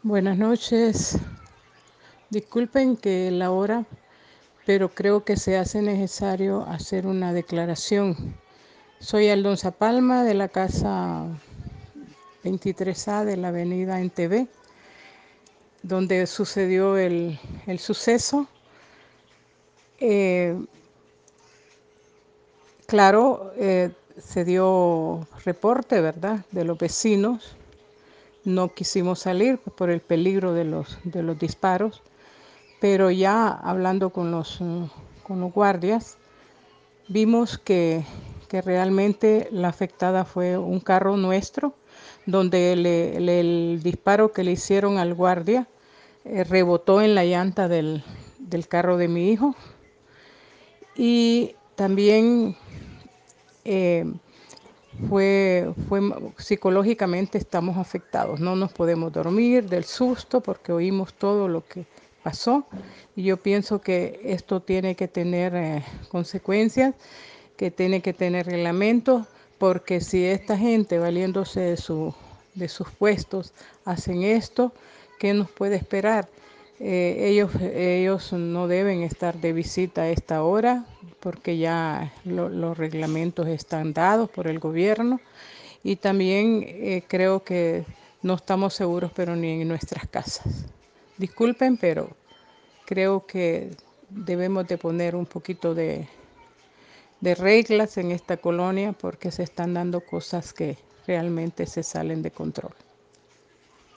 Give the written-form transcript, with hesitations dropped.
Buenas noches. Disculpen que la hora, pero creo que se hace necesario hacer una declaración. Soy Aldonza Palma de la casa 23A de la avenida NTV, donde sucedió el suceso. Eh, claro, se dio reporte, ¿verdad?, de los vecinos. No quisimos salir por el peligro de los disparos. Pero ya hablando con los guardias, vimos que realmente la afectada fue un carro nuestro, donde el disparo que le hicieron al guardia rebotó en la llanta del carro de mi hijo. Y también eh, psicológicamente estamos afectados, no nos podemos dormir del susto porque oímos todo lo que pasó y yo pienso que esto tiene que tener consecuencias, que tiene que tener reglamentos, porque si esta gente valiéndose de sus puestos hacen esto, ¿qué nos puede esperar? Ellos no deben estar de visita a esta hora porque ya los reglamentos están dados por el gobierno y también creo que no estamos seguros, pero ni en nuestras casas. Disculpen, pero creo que debemos de poner un poquito de reglas en esta colonia porque se están dando cosas que realmente se salen de control.